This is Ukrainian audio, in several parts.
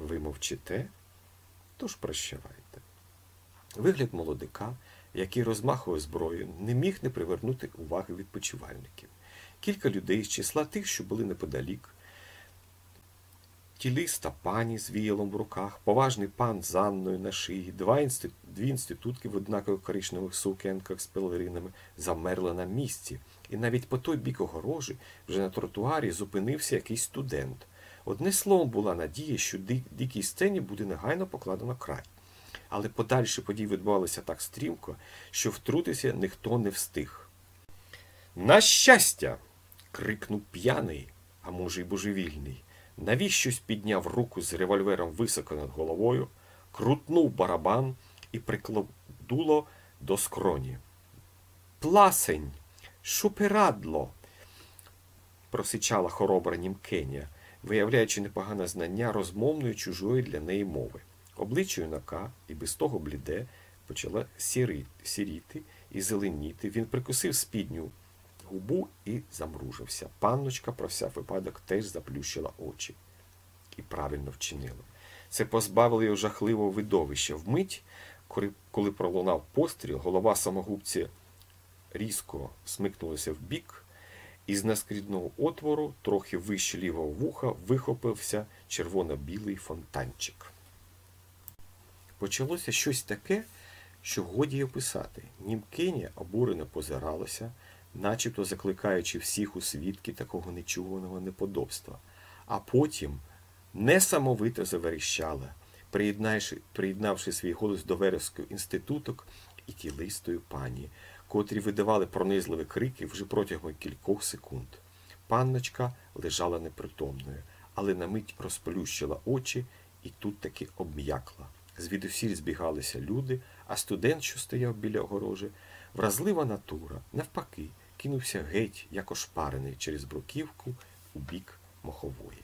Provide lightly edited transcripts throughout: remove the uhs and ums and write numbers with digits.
Ви мовчите? Тож прощавайте. Вигляд молодика, який розмахує зброєю, не міг не привернути уваги відпочивальників. Кілька людей з числа тих, що були неподалік, тілиста пані з віялом в руках, поважний пан з Анною на шиї, дві інститутки в однакових коричневих сукенках з пелеринами замерли на місці, і навіть по той бік огорожі вже на тротуарі зупинився якийсь студент. Одне словом, була надія, що дикій сцені буде негайно покладено край. Але подальші події відбувалися так стрімко, що втрутитися ніхто не встиг. «На щастя!» – крикнув п'яний, а може й божевільний. Навіщось підняв руку з револьвером високо над головою, крутнув барабан і приклав дуло до скроні. «Пласень! Шуперадло!» – просичала хоробра німкеня, виявляючи непогане знання розмовної чужої для неї мови. Обличчя юнака, і без того бліде, почала сіріти і зеленіти. Він прикусив спідню губу і замружився. Панночка про всяк випадок теж заплющила очі. І правильно вчинила. Це позбавило його жахливого видовища. Вмить, коли пролунав постріл, голова самогубці різко смикнулася вбік, і з наскрідного отвору, трохи вище лівого вуха, вихопився червоно-білий фонтанчик. Почалося щось таке, що годі й описати. Німкеня обурено позиралася, начебто закликаючи всіх у свідки такого нечуваного неподобства. А потім несамовито заверещала, приєднавши свій голос до вереских інституток і тілистої пані, котрі видавали пронизливі крики вже протягом кількох секунд. Панночка лежала непритомною, але на мить розплющила очі і тут таки обм'якла. Звідусіль збігалися люди, а студент, що стояв біля огорожі, вразлива натура, навпаки, кинувся геть, як ошпарений через бруківку у бік Мохової.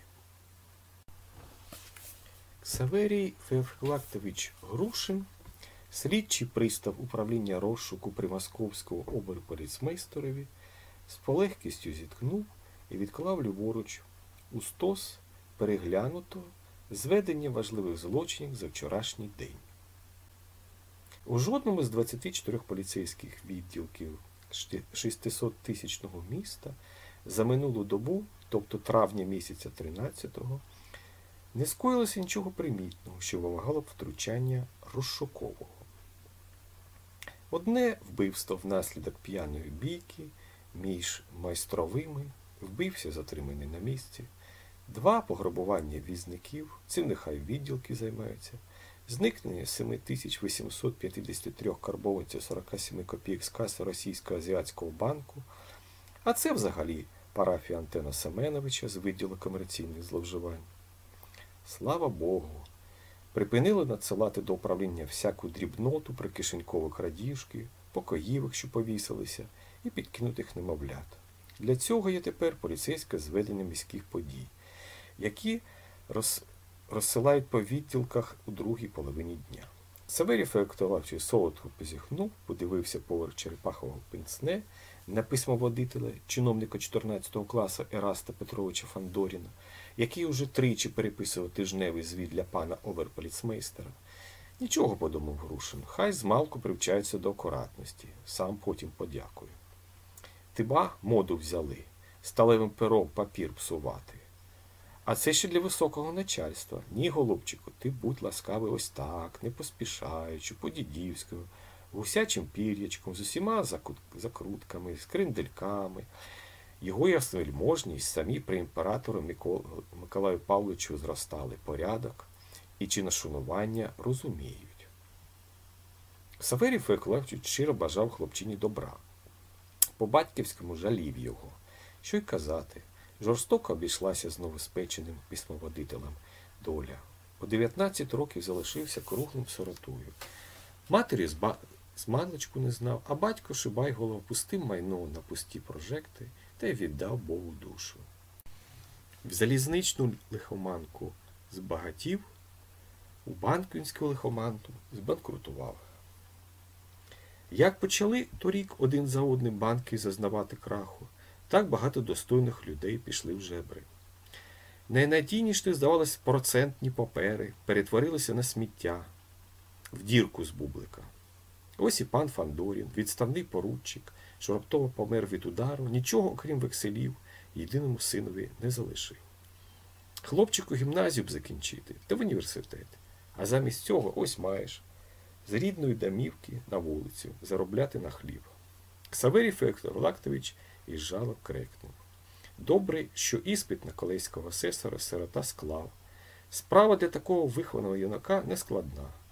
Ксаверій Феофілактович Грушин, слідчий пристав управління розшуку при Московському оберполіцмейстерові, з полегкістю зіткнув і відклав ліворуч у стос переглянуто зведення важливих злочинів за вчорашній день. У жодному з 24 поліцейських відділків 600-тисячного міста за минулу добу, тобто травня місяця 13-го, не скоїлося нічого примітного, що вимагало б втручання розшукового. Одне вбивство внаслідок п'яної бійки між майстровими, вбився затриманий на місці. 2 пограбування візників, цим нехай відділки займаються, зникнення 7853 карбованців 47 копійок з каси Російського азіатського банку, а це взагалі парафія Антона Семеновича з відділу комерційних зловживань. Слава Богу, припинили надсилати до управління всяку дрібноту про кишенькові крадіжки, покоївок, що повісилися, і підкинутих немовлят. Для цього є тепер поліцейське зведення міських подій, які розсилають по відділках у другій половині дня. Саверій Феоктовичич солодко позіхнув, подивився поверх черепахового пенсне на письмоводителя, чиновника 14 класу Ераста Петровича Фандоріна, який уже тричі переписував тижневий звіт для пана оберполіцмейстера. Нічого, подумав Грушин, хай змалку привчаються до акуратності, сам потім подякую. Тиба моду взяли, сталевим пером папір псувати. А це ще для високого начальства. Ні, голубчику, ти будь ласкавий ось так, не поспішаючи, по-дідівському, гусячим пір'ячком, з усіма закрутками, з крендельками. Його ясновельможність самі при імператору Миколаю Павловичу зростали порядок і чиношанування розуміють. Саверій Феоклавчич щиро бажав хлопчині добра. По-батьківському жалів його. Що й казати, жорстоко обійшлася з новоспеченим письмоводителем доля. У 19 років залишився круглим сиротою. Матері з маличку не знав, а батько Шибайголов пустив майно на пусті прожекти та й віддав Богу душу. В залізничну лихоманку збагатів, у банківську лихоманку збанкрутував. Як почали торік один за одним банки зазнавати краху, так багато достойних людей пішли в жебри. Найнадійніші, здавалось, процентні папери перетворилися на сміття, в дірку з бублика. Ось і пан Фандорін, відставний поручик, що раптово помер від удару, нічого, окрім векселів, єдиному синові не залишив. Хлопчику гімназію б закінчити, та в університет. А замість цього ось маєш з рідної домівки на вулицю заробляти на хліб. Ксаверій Феоктор-Лактович із жалоб крикнув. Добре, що іспит на колейського асесора сирота склав. Справа для такого вихованого юнака не складна.